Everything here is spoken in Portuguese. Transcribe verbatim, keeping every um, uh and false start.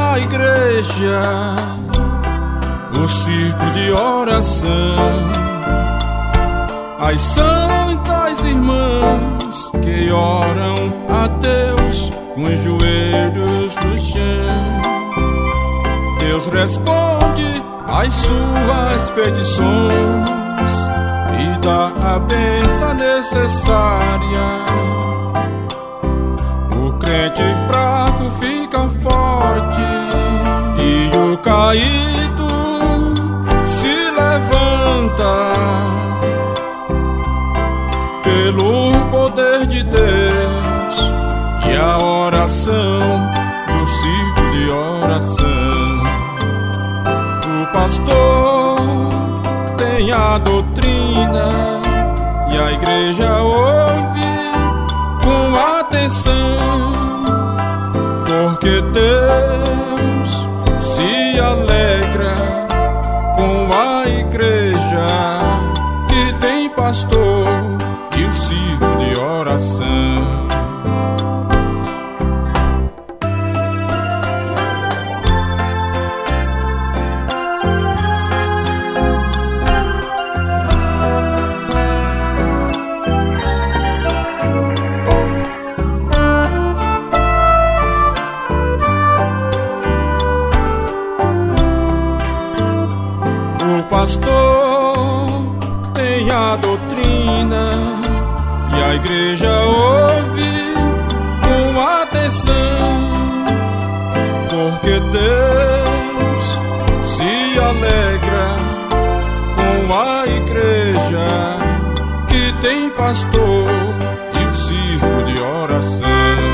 a igreja, o círculo de oração, as santas irmãs que oram a Deus com os joelhos no chão. Deus responde às suas petições e dá a bênção necessária. O crente fraco fica forte e o caído se levanta pelo poder de Deus e a oração do círculo de oração. O pastor tem a doutrina e a igreja ouve com atenção, porque Deus se alegra com a igreja que tem pastor e o círculo de oração. O pastor tem a doutrina e a igreja ouve com atenção, porque Deus se alegra com a igreja que tem pastor e o círculo de oração.